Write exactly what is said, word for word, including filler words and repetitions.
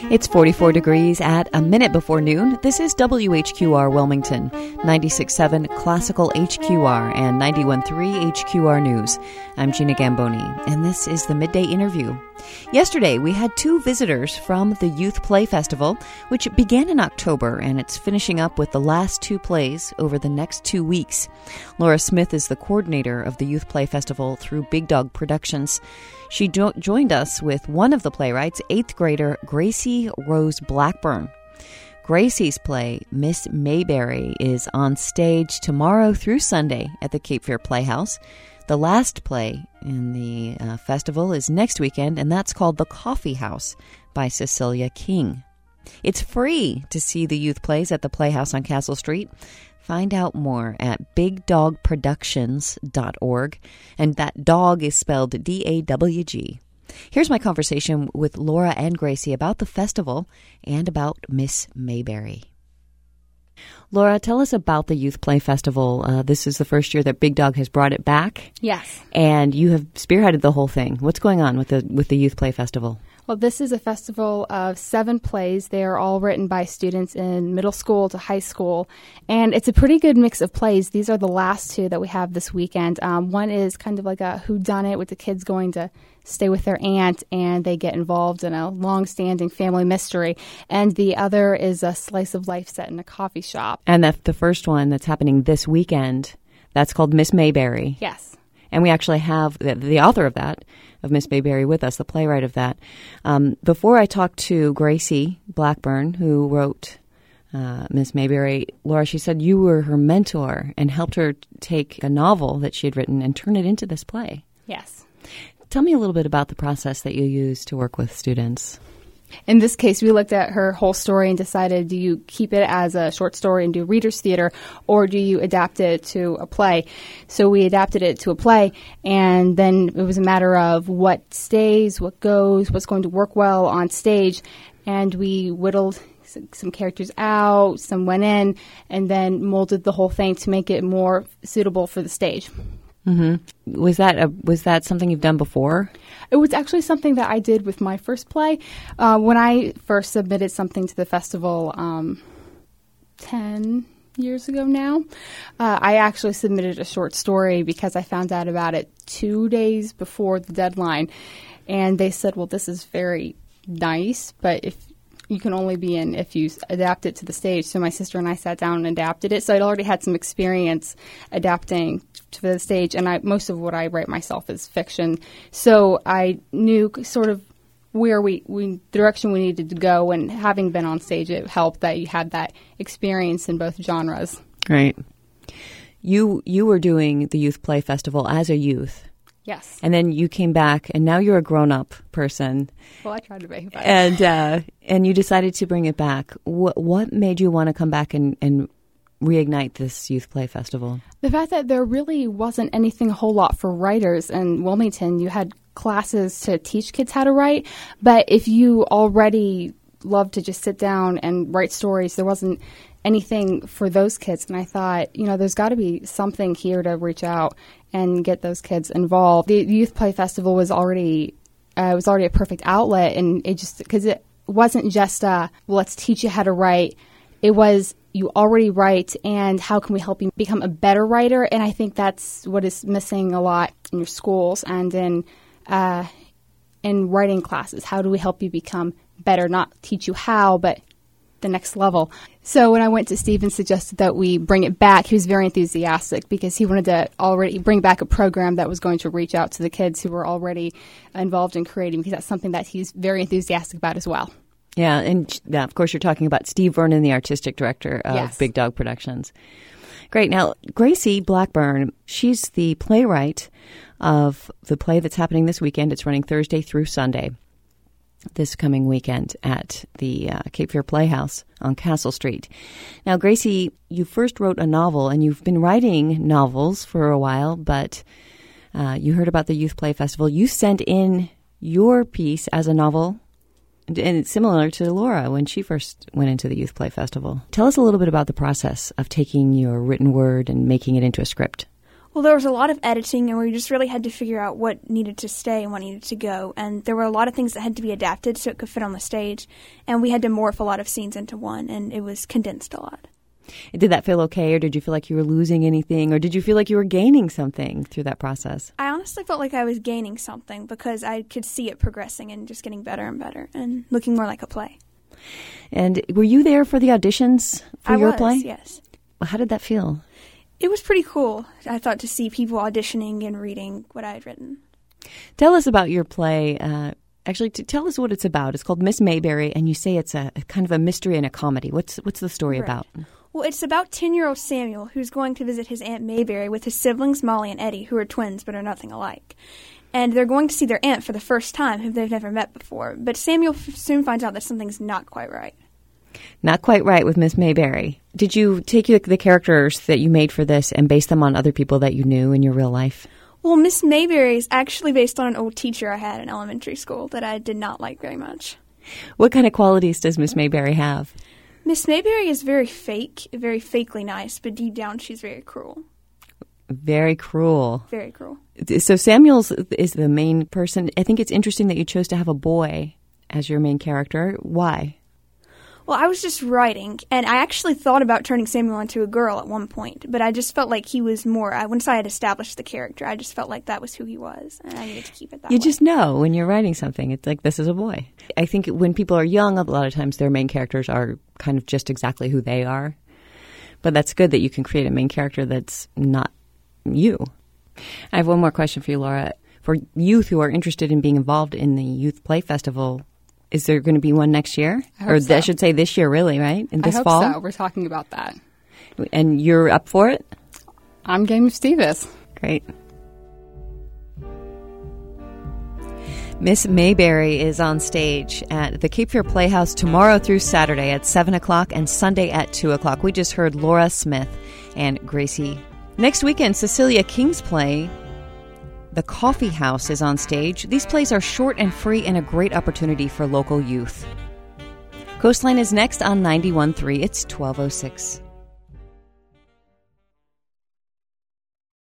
It's forty-four degrees at a minute before noon. This is W H Q R Wilmington, ninety-six point seven Classical H Q R and ninety-one point three H Q R News. I'm Gina Gamboni, and this is the Midday Interview. Yesterday, we had two visitors from the Youth Play Festival, which began in October, and it's finishing up with the last two plays over the next two weeks. Laura Smith is the coordinator of the Youth Play Festival through Big Dog Productions. She jo- joined us with one of the playwrights, eighth grader Gracie Rose Blackburn. Gracie's play, Miss Mayberry, is on stage tomorrow through Sunday at the Cape Fear Playhouse. The last play in the uh, festival is next weekend, and that's called The Coffee House by Cecilia King. It's free to see the youth plays at the Playhouse on Castle Street. Find out more at big dog productions dot org, and that dog is spelled D A W G. Here's my conversation with Laura and Gracie about the festival and about Miss Mayberry. Laura, tell us about the Youth Play Festival. Uh, this is the first year that Big Dog has brought it back. Yes. And you have spearheaded the whole thing. What's going on with the with the Youth Play Festival? Well, this is a festival of seven plays. They are all written by students in middle school to high school. And it's a pretty good mix of plays. These are the last two that we have this weekend. Um, one is kind of like a whodunit with the kids going to stay with their aunt and they get involved in a long-standing family mystery. And the other is a slice of life set in a coffee shop. And the, the first one that's happening this weekend, that's called Miss Mayberry. Yes. And we actually have the, the author of that, of Miss Mayberry, with us, the playwright of that. Um, before I talked to Gracie Blackburn, who wrote uh, Miss Mayberry, Laura, she said you were her mentor and helped her take a novel that she had written and turn it into this play. Yes. Tell me a little bit about the process that you use to work with students. In this case, we looked at her whole story and decided, do you keep it as a short story and do reader's theater, or do you adapt it to a play? So we adapted it to a play, and then it was a matter of what stays, what goes, what's going to work well on stage, and we whittled some characters out, some went in, and then molded the whole thing to make it more suitable for the stage. Mm-hmm. Was that a, was that something you've done before? It was actually something that I did with my first play. Uh, when I first submitted something to the festival um, ten years ago now, uh, I actually submitted a short story because I found out about it two days before the deadline. And they said, well, this is very nice, but if you can only be in if you adapt it to the stage. So my sister and I sat down and adapted it. So I'd already had some experience adapting to the stage, and I most of what I write myself is fiction. So I knew sort of where we, we the direction we needed to go, and having been on stage, it helped that you had that experience in both genres. Right. You you were doing the Youth Play Festival as a youth. Yes. And then you came back, and now you're a grown-up person. Well, I tried to be. But. And uh, and you decided to bring it back. What what made you want to come back and, and reignite this Youth Play Festival? The fact that there really wasn't anything a whole lot for writers in Wilmington. You had classes to teach kids how to write, but if you already love to just sit down and write stories, there wasn't anything for those kids. And I thought, you know, there's got to be something here to reach out and get those kids involved. The Youth Play Festival was already uh, was already a perfect outlet, and it just because it wasn't just uh, well, let's teach you how to write. It was you already write, and how can we help you become a better writer? And I think that's what is missing a lot in your schools and in uh, in writing classes. How do we help you become better? Not teach you how, but the next level. So when I went to Steve and suggested that we bring it back, he was very enthusiastic because he wanted to already bring back a program that was going to reach out to the kids who were already involved in creating, because that's something that he's very enthusiastic about as well. Yeah, and yeah, of course you're talking about Steve Vernon, the artistic director of yes. Big Dog Productions. Great. Now, Gracie Blackburn, she's the playwright of the play that's happening this weekend. It's running Thursday through Sunday. This coming weekend at the uh, Cape Fear Playhouse on Castle Street. Now, Gracie, you first wrote a novel, and you've been writing novels for a while, but uh, you heard about the Youth Play Festival. You sent in your piece as a novel, and it's similar to Laura when she first went into the Youth Play Festival. Tell us a little bit about the process of taking your written word and making it into a script. Well, there was a lot of editing, and we just really had to figure out what needed to stay and what needed to go. And there were a lot of things that had to be adapted so it could fit on the stage. And we had to morph a lot of scenes into one, and it was condensed a lot. Did that feel okay, or did you feel like you were losing anything, or did you feel like you were gaining something through that process? I honestly felt like I was gaining something because I could see it progressing and just getting better and better and looking more like a play. And were you there for the auditions for I your was, play? Yes. How did that feel? It was pretty cool, I thought, to see people auditioning and reading what I had written. Tell us about your play. Uh, actually, to tell us what it's about. It's called Miss Mayberry, and you say it's a, a kind of a mystery and a comedy. What's what's the story Right. about? Well, it's about ten-year-old Samuel, who's going to visit his Aunt Mayberry with his siblings Molly and Eddie, who are twins but are nothing alike. And they're going to see their aunt for the first time, who they've never met before. But Samuel f- soon finds out that something's not quite right. Not quite right with Miss Mayberry. Did you take the, the characters that you made for this and base them on other people that you knew in your real life? Well, Miss Mayberry is actually based on an old teacher I had in elementary school that I did not like very much. What kind of qualities does Miss Mayberry have? Miss Mayberry is very fake, very fakely nice, but deep down she's very cruel. Very cruel. Very cruel. So Samuel's is the main person. I think it's interesting that you chose to have a boy as your main character. Why? Well, I was just writing, and I actually thought about turning Samuel into a girl at one point, but I just felt like he was more, I, once I had established the character, I just felt like that was who he was, and I needed to keep it that You way. just know when you're writing something, it's like, this is a boy. I think when people are young, a lot of times their main characters are kind of just exactly who they are. But that's good that you can create a main character that's not you. I have one more question for you, Laura. For youth who are interested in being involved in the Youth Play Festival, is there going to be one next year? I hope or so. I should say this year, really, right? In this I hope fall? so. We're talking about that. And you're up for it? I'm game to see this. Great. Miss Mayberry is on stage at the Cape Fear Playhouse tomorrow through Saturday at seven o'clock and Sunday at two o'clock. We just heard Laura Smith and Gracie. Next weekend, Cecilia King's play, The Coffee House, is on stage. These plays are short and free and a great opportunity for local youth. Coastline is next on ninety-one point three. It's twelve oh six.